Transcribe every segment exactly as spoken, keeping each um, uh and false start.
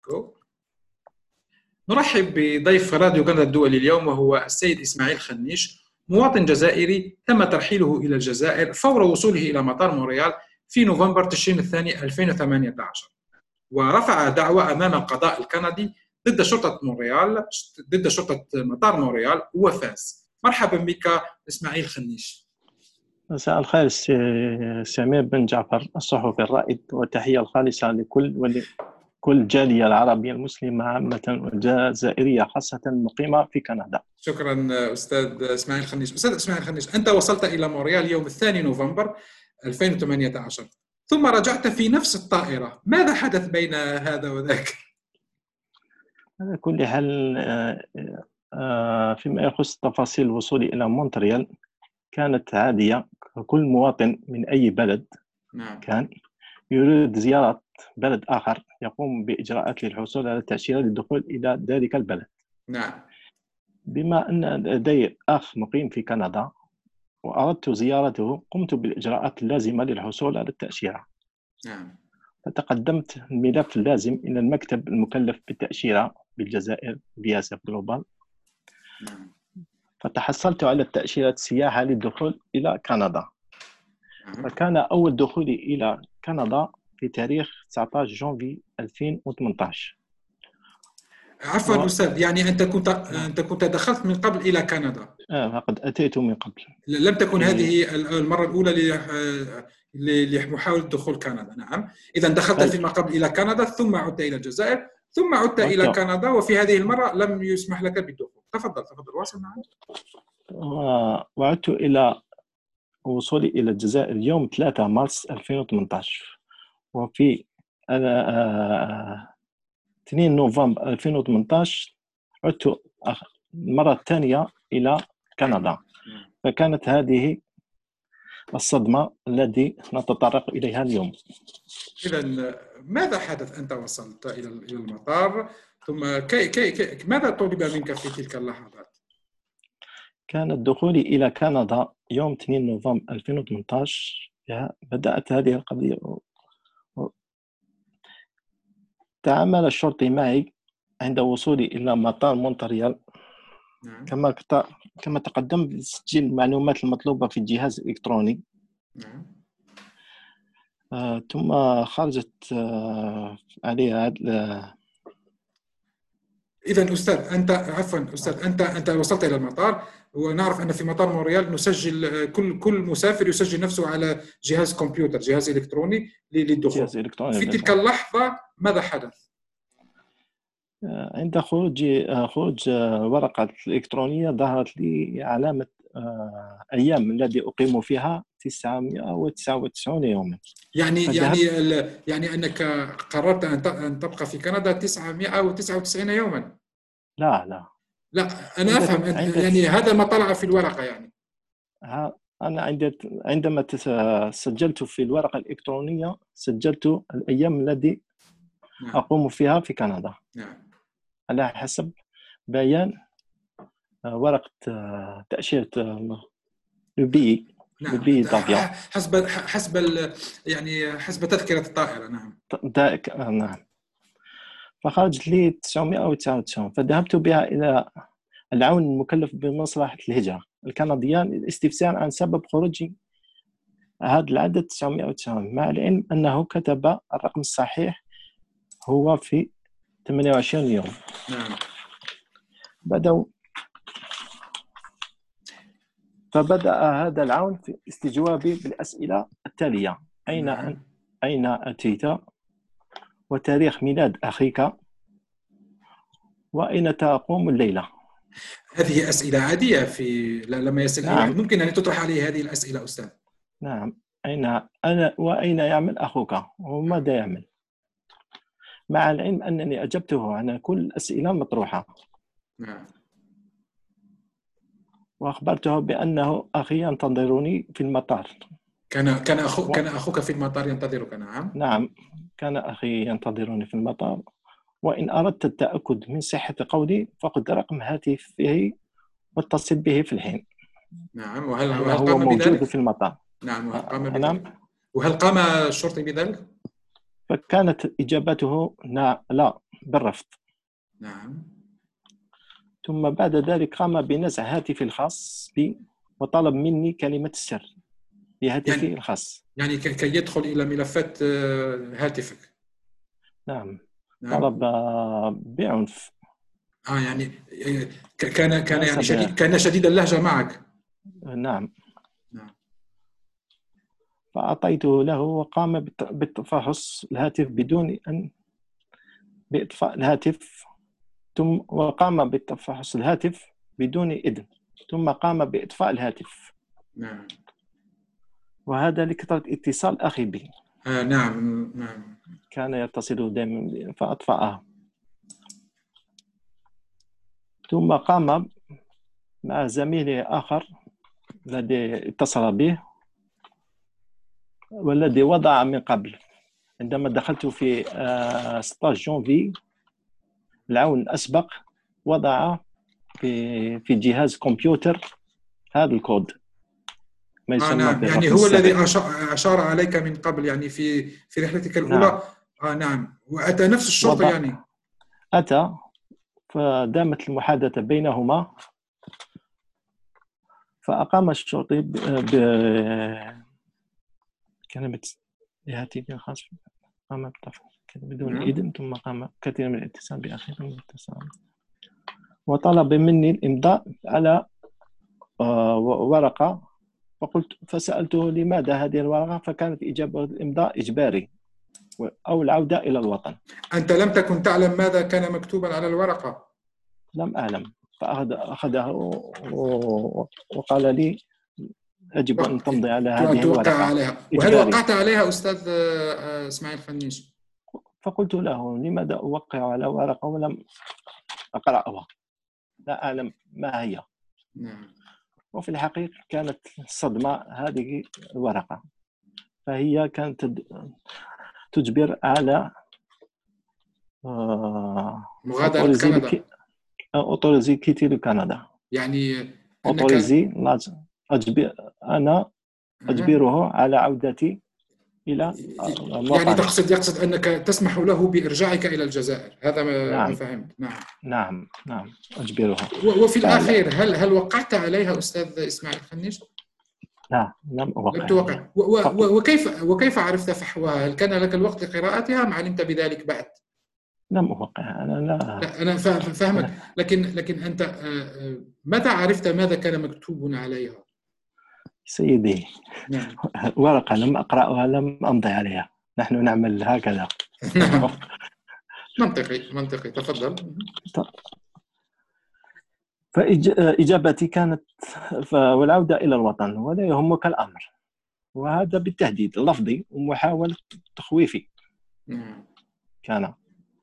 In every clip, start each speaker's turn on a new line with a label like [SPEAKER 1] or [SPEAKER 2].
[SPEAKER 1] جو. نرحب بضيف راديو كندا الدولي اليوم، وهو السيد إسماعيل خنيش، مواطن جزائري تم ترحيله إلى الجزائر فور وصوله إلى مطار مونريال في نوفمبر تشرين الثاني ألفين وثمانية عشر، ورفع دعوى أمام القضاء الكندي ضد شرطة مونريال ضد شرطة مطار مونريال وفاز. مرحبا بك إسماعيل خنيش.
[SPEAKER 2] مساء الخير سمير بن جعفر الصحفي الرائد، وتحية الخالصة لكل ولكل الجالية العربية المسلمة عامة والجزائرية خاصة المقيمة في كندا.
[SPEAKER 1] شكرا أستاذ إسماعيل خنيش. أستاذ إسماعيل خنيش، أنت وصلت إلى مونريال يوم الثاني نوفمبر ألفين وثمانية عشر ثم رجعت في نفس الطائرة، ماذا حدث بين هذا وذاك؟
[SPEAKER 2] على كل حال، فيما يخص تفاصيل وصولي إلى مونتريال كانت عادية كل مواطن من أي بلد.
[SPEAKER 1] نعم.
[SPEAKER 2] كان يريد زيارة بلد آخر يقوم بإجراءات للحصول على تأشيرة للدخول إلى ذلك البلد.
[SPEAKER 1] نعم.
[SPEAKER 2] بما أن لدي أخ مقيم في كندا وأردت زيارته، قمت بالإجراءات اللازمة للحصول على التأشيرة.
[SPEAKER 1] نعم.
[SPEAKER 2] فتقدمت الملف اللازم إلى المكتب المكلف بالتأشيرة بالجزائر فيزا جلوبال.
[SPEAKER 1] نعم.
[SPEAKER 2] فتحصلت على التأشيرة السياحة للدخول إلى كندا.
[SPEAKER 1] نعم.
[SPEAKER 2] فكان أول دخولي إلى كندا في تاريخ تسعة عشر جانفي ألفين وثمانية عشر.
[SPEAKER 1] عفوا
[SPEAKER 2] و...
[SPEAKER 1] أستاذ، يعني أنت كنت أنت كنت دخلت من قبل إلى كندا؟
[SPEAKER 2] آه قد أتيت من قبل.
[SPEAKER 1] لم تكن
[SPEAKER 2] في...
[SPEAKER 1] هذه المرة الأولى لمحاولة دخول كندا. نعم. إذا دخلت
[SPEAKER 2] بل...
[SPEAKER 1] فيما قبل إلى كندا، ثم عدت إلى الجزائر، ثم عدت
[SPEAKER 2] وعدت...
[SPEAKER 1] إلى كندا، وفي هذه المرة لم يسمح لك بالدخول. تفضل تفضل واصل معي.
[SPEAKER 2] و... وعدت إلى وصولي إلى الجزائر يوم ثلاثة مارس ألفين وثمانية عشر، وفي اثنين نوفمبر ألفين وثمانية عشر عدت المرة الثانية إلى كندا. فكانت هذه الصدمة التي نتطرق إليها اليوم.
[SPEAKER 1] إذن ماذا حدث؟ أنت وصلت إلى المطار، ثم كي كي كي ماذا طلب منك في تلك اللحظات؟
[SPEAKER 2] كان دخولي إلى كندا يوم اثنين نوفمبر ألفين وثمانية عشر. بدأت هذه القضية. تعامل الشرطي معي عند وصولي إلى مطار مونتريال.
[SPEAKER 1] نعم.
[SPEAKER 2] كما كما تقدمت بتسجيل المعلومات المطلوبة في الجهاز الإلكتروني.
[SPEAKER 1] نعم.
[SPEAKER 2] آه، ثم خرجت آه، عليها. آه،
[SPEAKER 1] إذن أستاذ أنت عفوا أستاذ أنت أنت وصلت إلى المطار، ونعرف أن في مطار مونريال نسجل كل كل مسافر يسجل نفسه على جهاز كمبيوتر، جهاز إلكتروني للدخول.
[SPEAKER 2] جهاز إلكتروني
[SPEAKER 1] في تلك اللحظة ماذا حدث؟
[SPEAKER 2] آه، عند خروج آه، خروج آه، ورقة الإلكترونية ظهرت لي علامة آه، أيام الذي أقيم فيها تسعمائة وتسعة وتسعين يوما.
[SPEAKER 1] يعني
[SPEAKER 2] فذهب...
[SPEAKER 1] يعني يعني أنك قررت أن تبقى في كندا تسعمائة وتسعة وتسعين يوما؟
[SPEAKER 2] لا لا
[SPEAKER 1] لا أنا
[SPEAKER 2] عند...
[SPEAKER 1] أفهم.
[SPEAKER 2] عند...
[SPEAKER 1] يعني هذا ما طلع في الورقة يعني.
[SPEAKER 2] أنا عند... عندما سجلت في الورقة الإلكترونية سجلت الأيام التي
[SPEAKER 1] نعم.
[SPEAKER 2] أقوم فيها في كندا.
[SPEAKER 1] نعم.
[SPEAKER 2] على حسب بيان ورقة تأشيرة البي
[SPEAKER 1] نعم.
[SPEAKER 2] البي دافيا.
[SPEAKER 1] حسب حسب يعني حسب تذكرة الطائرة. نعم.
[SPEAKER 2] دائك... نعم. فخرجت لي تسعمائة وتسعة وتسعين، فذهبت بها إلى العون المكلف بمصلحة الهجرة الكندية للاستفسار عن سبب خروجي هذا العدد تسعمائة وتسعين، مع العلم أنه كتب الرقم الصحيح هو في ثمانية وعشرين يوم.
[SPEAKER 1] نعم.
[SPEAKER 2] بدأوا فبدأ هذا العون في استجوابي بالأسئلة التالية: أين
[SPEAKER 1] نعم.
[SPEAKER 2] أن... أين أتيت؟ وتاريخ ميلاد أخيك؟ وأين تقوم الليلة؟
[SPEAKER 1] هذه أسئلة عادية في لما يسأل
[SPEAKER 2] نعم.
[SPEAKER 1] أي واحد ممكن أن تطرح عليه هذه الأسئلة أستاذ.
[SPEAKER 2] نعم. أين أنا وأين يعمل أخوك وماذا يعمل؟ مع العلم أنني أجبته عن كل الأسئلة المطروحة.
[SPEAKER 1] نعم.
[SPEAKER 2] وأخبرته بأنه أخي ينتظرني في المطار.
[SPEAKER 1] كان كان أخو و... كان أخوك في المطار ينتظرك؟ نعم.
[SPEAKER 2] نعم، كان أخي ينتظرني في المطار. وإن أردت التأكد من صحة قولي فخذ رقم هاتفه واتصل به في الحين.
[SPEAKER 1] نعم. وهل وهل
[SPEAKER 2] هو
[SPEAKER 1] قام
[SPEAKER 2] موجود
[SPEAKER 1] بذلك؟
[SPEAKER 2] في المطار.
[SPEAKER 1] نعم. وهل قام بذلك؟
[SPEAKER 2] نعم.
[SPEAKER 1] وهل قام الشرطي بذلك؟
[SPEAKER 2] فكانت إجابته لا. بالرفض.
[SPEAKER 1] نعم.
[SPEAKER 2] ثم بعد ذلك قام بنزع هاتفي الخاص بي وطلب مني كلمة السر بهاتفي
[SPEAKER 1] يعني
[SPEAKER 2] الخاص.
[SPEAKER 1] يعني كي يدخل إلى ملفات هاتفك.
[SPEAKER 2] نعم.
[SPEAKER 1] نعم.
[SPEAKER 2] طلب بعنف.
[SPEAKER 1] آه يعني كان كان يعني
[SPEAKER 2] ليس
[SPEAKER 1] شديد كان شديد اللهجة معك.
[SPEAKER 2] نعم.
[SPEAKER 1] نعم.
[SPEAKER 2] فأعطيته له وقام بتفحص الهاتف بدون أن بإطفاء الهاتف، ثم وقام بتفحص الهاتف بدون إذن، ثم قام بإطفاء الهاتف.
[SPEAKER 1] نعم.
[SPEAKER 2] وهذا لكثرة اتصال أخي بي.
[SPEAKER 1] آه نعم نعم.
[SPEAKER 2] كان يتصل دائما فأطفأه. ثم قام مع زميل آخر الذي اتصل به والذي وضع من قبل. عندما دخلت في ستة عشر جونفي العام الأسبق وضع في في جهاز كمبيوتر هذا الكود ما
[SPEAKER 1] آه
[SPEAKER 2] يسمى
[SPEAKER 1] نعم، يعني
[SPEAKER 2] بالرقم
[SPEAKER 1] هو الذي
[SPEAKER 2] السري.
[SPEAKER 1] أشار عليك من قبل يعني في في رحلتك الأولى.
[SPEAKER 2] نعم.
[SPEAKER 1] آه نعم، وأتى نفس الشرطة
[SPEAKER 2] وضع
[SPEAKER 1] يعني.
[SPEAKER 2] أتى فدامت المحادثة بينهما، فأقام الشرطي بكلمة هاتفي الخاص، قام بطفح بدون
[SPEAKER 1] نعم.
[SPEAKER 2] إذن، ثم قام كثير من الاتصال بأخيه من الاتصال وطلب مني الإمضاء على ورقة. فقلت فسألته لماذا هذه الورقة، فكانت إجابة الإمضاء إجباري أو العودة إلى الوطن.
[SPEAKER 1] أنت لم تكن تعلم ماذا كان مكتوبا على الورقة؟
[SPEAKER 2] لم أعلم. فأخذه وقال لي يجب أن تمضي على هذه
[SPEAKER 1] توقع
[SPEAKER 2] الورقة
[SPEAKER 1] عليها. وهل
[SPEAKER 2] إجباري.
[SPEAKER 1] وقعت عليها أستاذ إسماعيل خنيش؟
[SPEAKER 2] فقلت له لماذا أوقع على ورقة ولم أقرأها، لا أعلم ما هي.
[SPEAKER 1] نعم.
[SPEAKER 2] وفي الحقيقة كانت صدمة هذه الورقة، فهي كانت تجبر على
[SPEAKER 1] مغادرة كندا.
[SPEAKER 2] أوتوريزي كيتي لكندا.
[SPEAKER 1] يعني
[SPEAKER 2] أوتوريزي أجبر أنا أجبره على عودتي إلى الوطن.
[SPEAKER 1] يعني تقصد يقصد أنك تسمح له بإرجاعك إلى الجزائر، هذا ما,
[SPEAKER 2] نعم.
[SPEAKER 1] ما فهمت. نعم
[SPEAKER 2] نعم نعم أجبره.
[SPEAKER 1] وفي الأخير هل هل وقعت عليها أستاذ إسماعيل خنيش؟
[SPEAKER 2] لا لم أوقع.
[SPEAKER 1] لم توقع. وكيف وكيف عرفت فحوها؟ هل كان لك الوقت لقراءتها أم علمت بذلك بعد؟
[SPEAKER 2] لم أوقع. أنا لا,
[SPEAKER 1] لا أنا فاهمك، لكن لكن أنت متى عرفت ماذا كان مكتوب عليها؟
[SPEAKER 2] سيدي
[SPEAKER 1] نعم.
[SPEAKER 2] ورقة لم أقرأها لم أمضي عليها، نحن نعمل هكذا.
[SPEAKER 1] نعم. منطقي منطقي تفضل.
[SPEAKER 2] فإجابتي كانت والعودة إلى الوطن ولا يهمك الأمر، وهذا بالتهديد اللفظي ومحاولة تخويفي.
[SPEAKER 1] نعم.
[SPEAKER 2] كان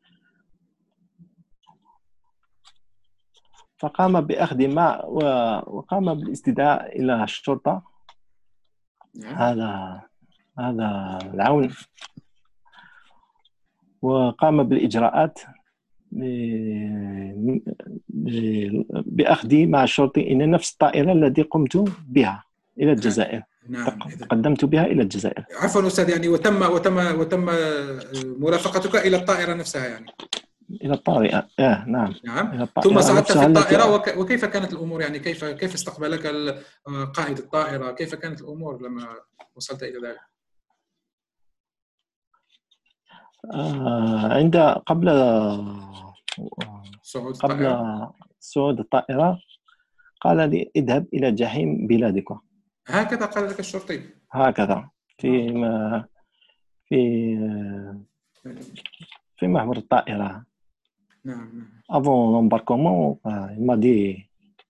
[SPEAKER 2] فقام بأخذ ما وقام بالاستدعاء إلى الشرطة.
[SPEAKER 1] نعم.
[SPEAKER 2] هذا هذا العون، وقام بالإجراءات بأخذي مع الشرطي إلى نفس الطائرة التي قمت بها إلى الجزائر.
[SPEAKER 1] نعم.
[SPEAKER 2] قدمت بها إلى الجزائر.
[SPEAKER 1] عفوا أستاذ، يعني وتم وتم وتم مرافقتك إلى الطائرة نفسها يعني.
[SPEAKER 2] إلى الطائرة آه نعم.
[SPEAKER 1] نعم. ثم صعدت في الطائرة التي... وكيف كانت الأمور يعني كيف كيف استقبلك قائد الطائرة؟ كيف كانت الأمور لما وصلت إلى ذلك؟
[SPEAKER 2] آه عند قبل
[SPEAKER 1] صعود
[SPEAKER 2] قبل
[SPEAKER 1] الطائرة.
[SPEAKER 2] صعود الطائرة قال لي اذهب إلى جحيم بلادك.
[SPEAKER 1] هكذا قال لك الشرطي؟
[SPEAKER 2] هكذا في ما في في محور الطائرة.
[SPEAKER 1] نعم.
[SPEAKER 2] avant l'embarquement il m'a dit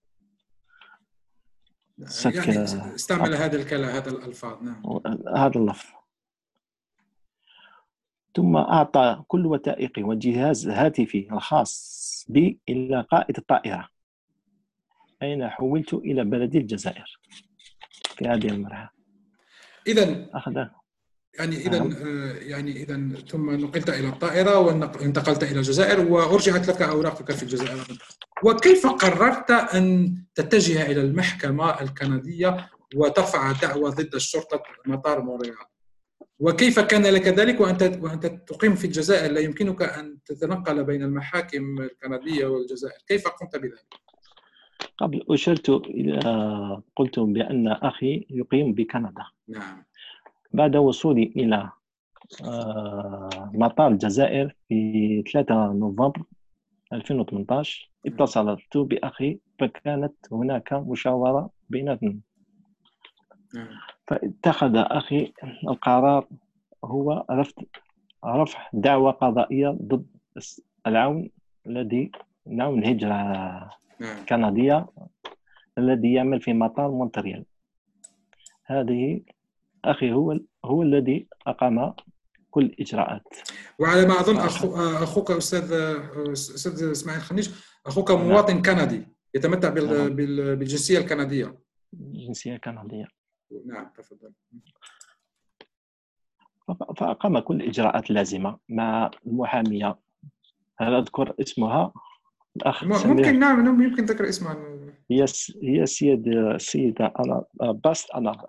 [SPEAKER 1] يعني استعمل هذا الكلام هذا الألفاظ. نعم.
[SPEAKER 2] هذا اللفظ. ثم أعطى كل وثائقي وجهاز هاتفي الخاص بي إلى قائد الطائرة، أين حولت إلى بلد الجزائر في هذه المرحلة.
[SPEAKER 1] إذن
[SPEAKER 2] أخذ
[SPEAKER 1] يعني إذن يعني إذن ثم نقلت إلى الطائرة وانتقلت إلى الجزائر وأرجعت لك أوراقك في الجزائر. وكيف قررت أن تتجه إلى المحكمة الكندية وترفع دعوى ضد الشرطة مطار مونريال؟ وكيف كان لك ذلك وأنت وأنت تقيم في الجزائر؟ لا يمكنك أن تتنقل بين المحاكم الكندية والجزائر، كيف قمت بذلك؟
[SPEAKER 2] قبل أشرت إلى قلت بأن أخي يقيم بكندا.
[SPEAKER 1] نعم.
[SPEAKER 2] بعد وصولي إلى مطار الجزائر في ثلاثة نوفمبر ألفين وثمانية عشر اتصلت بأخي، فكانت هناك مشاورة بيناتنا. فاتخذ أخي القرار هو رفض رفع دعوى قضائية ضد العون الذي العون الهجرة الكندية الذي يعمل في مطار مونتريال. هذه أخي هو هو الذي أقام كل الإجراءات.
[SPEAKER 1] وعلى ما أظن أخو أخوك أستاذ أستاذ إسماعيل الخنيش، أخوك مواطن نعم. كندي يتمتع بال... نعم. بال... بالجنسية الكندية.
[SPEAKER 2] الجنسية الكندية.
[SPEAKER 1] نعم تفضل.
[SPEAKER 2] فأقام كل الإجراءات اللازمة مع المحامية، هل أذكر اسمها؟ الأخ
[SPEAKER 1] ممكن. نعم يمكن ذكر اسمها.
[SPEAKER 2] هي هي السيد السيدة أنا باست أنا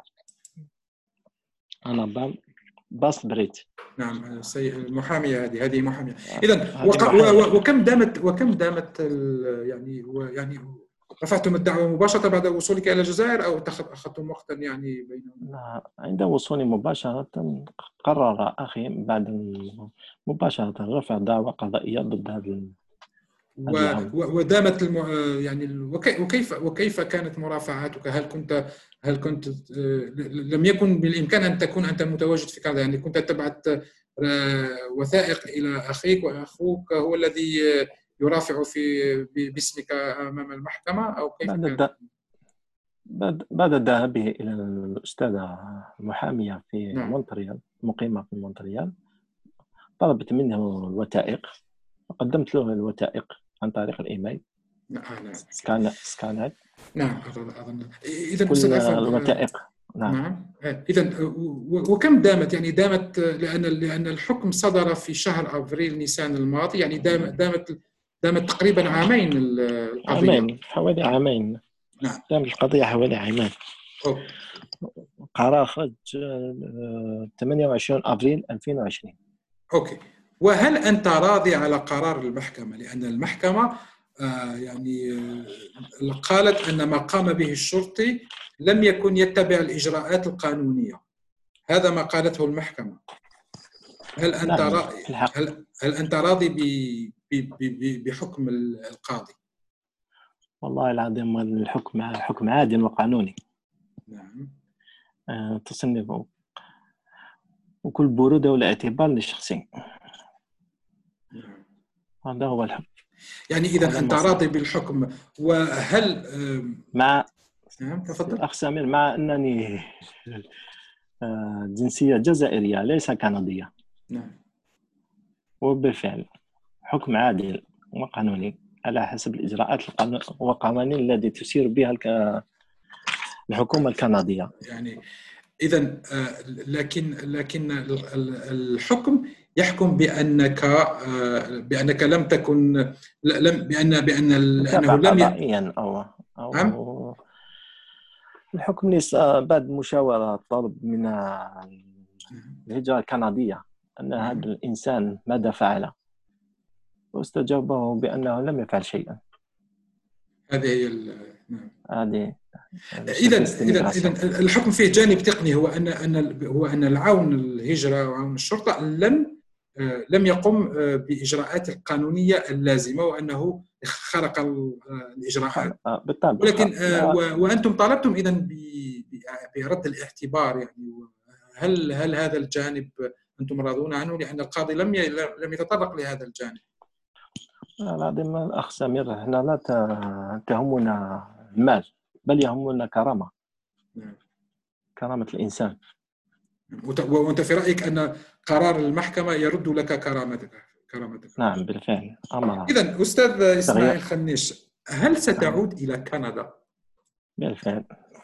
[SPEAKER 2] أنا باست بريت.
[SPEAKER 1] نعم المحامية هذه هذه محامية. إذا وق... وكم دامت وكم دامت ال... يعني يعني رفعتم الدعوة مباشرة بعد وصولك إلى الجزائر أو أخذتم وقتا يعني بين؟
[SPEAKER 2] عند وصولي مباشرة قرر أخي بعد مباشرة رفع دعوى قضائية ضد هذا.
[SPEAKER 1] ودامت الم... يعني وكيف وكيف كانت مرافعاتك؟ هل كنت هل كنت لم يكن بالامكان ان تكون انت متواجد في كندا؟ يعني كنت تبعث وثائق الى اخيك واخوك هو الذي يرافع في باسمك امام المحكمه او كيف؟
[SPEAKER 2] بعد الد... بعد بعد ذهابه الى الاستاذه المحاميه في نعم. مونتريال، مقيمه في مونتريال، طلبت منه الوثائق، قدمت له الوثائق عن طريق الايميل.
[SPEAKER 1] نعم.
[SPEAKER 2] سكان سكانات.
[SPEAKER 1] نعم اظن. اذا
[SPEAKER 2] كل الوثائق. نعم.
[SPEAKER 1] نعم. اذا وكم دامت يعني دامت لان لان الحكم صدر في شهر ابريل نيسان الماضي، يعني دامت دامت دامت تقريبا عامين القضيه.
[SPEAKER 2] عامين، حوالي عامين.
[SPEAKER 1] نعم.
[SPEAKER 2] دامت القضيه حوالي عامين.
[SPEAKER 1] أوه.
[SPEAKER 2] قرار خرج ثمانية وعشرين أبريل ألفين وعشرين.
[SPEAKER 1] اوكي. وهل أنت راضي على قرار المحكمة؟ لأن المحكمة آه يعني آه قالت أن ما قام به الشرطي لم يكن يتبع الإجراءات القانونية. هذا ما قالته المحكمة. هل أنت
[SPEAKER 2] نعم.
[SPEAKER 1] راضي هل, هل أنت راضي بحكم القاضي؟
[SPEAKER 2] والله العظيم الحكم حكم عادل وقانوني.
[SPEAKER 1] نعم.
[SPEAKER 2] آه تصنيفه وكل برودة والاعتبار للشخصين. هذا هو الحكم.
[SPEAKER 1] يعني إذا أنت راضي بالحكم. وهل
[SPEAKER 2] مع
[SPEAKER 1] نعم تفضل
[SPEAKER 2] أخ سمير، مع أنني جنسية جزائرية ليس كندية.
[SPEAKER 1] نعم.
[SPEAKER 2] وبالفعل حكم عادل وقانوني على حسب الإجراءات القانونية التي تسير بها الحكومة الكندية.
[SPEAKER 1] يعني إذا لكن لكن الحكم يحكم بأنك بأنك لم تكن لم بأن بأن
[SPEAKER 2] لأنه لم ي... أو أو نعم؟ الحكم ليس بعد مشاورة طلب من الهجرة الكندية أن هذا الإنسان ماذا فعل، واستجابه بأنه لم يفعل شيئا.
[SPEAKER 1] هذه هي
[SPEAKER 2] هذه
[SPEAKER 1] إذا إذا إذا الحكم فيه جانب تقني، هو أن أن هو أن العون الهجرة وعون الشرطة لم لم يقم بإجراءات القانونية اللازمة، وأنه خرق الإجراءات
[SPEAKER 2] بالطبع.
[SPEAKER 1] ولكن وأنتم طالبتم إذن برد الاعتبار، يعني هل هل هذا الجانب أنتم راضون عنه؟ لأن القاضي لم لم يتطرق لهذا الجانب.
[SPEAKER 2] العظيم الأخ سمير، احنا لا تهمنا المال بل يهمنا كرامة.
[SPEAKER 1] نعم.
[SPEAKER 2] كرامة الإنسان.
[SPEAKER 1] وأنت في رأيك أن قرار المحكمة يرد لك كرامتك كرامتك
[SPEAKER 2] نعم بالفعل.
[SPEAKER 1] إذن أستاذ إسماعيل الخنيش، هل ستعود إلى كندا؟
[SPEAKER 2] بالفعل.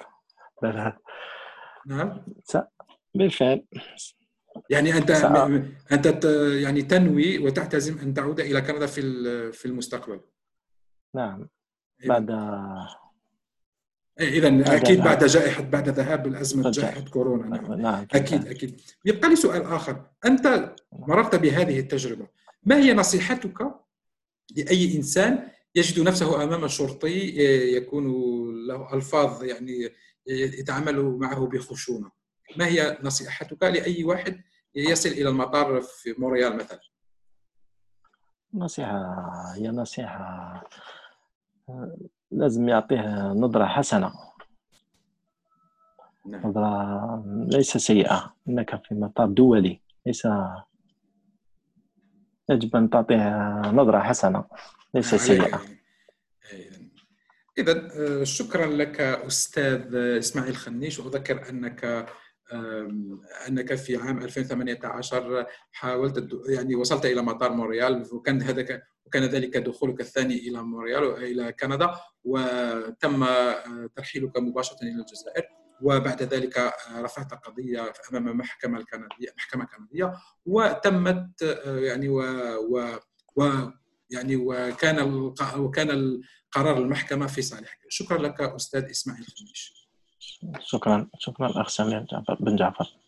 [SPEAKER 1] نعم.
[SPEAKER 2] بالفعل.
[SPEAKER 1] يعني أنت سأ... أنت يعني تنوي وتعتزم أن تعود إلى كندا في في المستقبل.
[SPEAKER 2] نعم. بعد
[SPEAKER 1] إذا أكيد بعد جائحة بعد ذهاب الأزمة جائحة كورونا.
[SPEAKER 2] نعم,
[SPEAKER 1] نعم. أكيد أكيد. يبقى لي سؤال آخر، أنت مررت بهذه التجربة، ما هي نصيحتك لأي إنسان يجد نفسه أمام شرطي يكون له ألفاظ يعني يتعامل معه بخشونة؟ ما هي نصيحتك لأي واحد يصل إلى المطار في مونريال مثلا؟
[SPEAKER 2] نصيحة هي نصيحة لازم يعطيه نظرة حسنة.
[SPEAKER 1] نعم.
[SPEAKER 2] نظرة ليس سيئة، إنك في مطار دولي، ليس يجب أن تعطيه نظرة حسنة ليس سيئة.
[SPEAKER 1] إذن شكرا لك أستاذ إسماعيل خنيش. وأذكر أنك أنك في عام ألفين وثمانية عشر حاولت يعني وصلت إلى مطار مونريال، وكان هذا وكان ذلك دخولك الثاني إلى مونريال إلى كندا، وتم ترحيلك مباشرة إلى الجزائر، وبعد ذلك رفعت قضية أمام محكمة الكندية محكمة كندية، وتمت يعني و, و, و يعني وكان وكان قرار المحكمة في صالحك. شكرا لك أستاذ إسماعيل خنيش.
[SPEAKER 2] شكرا شكرا أخ سمير بن جعفر.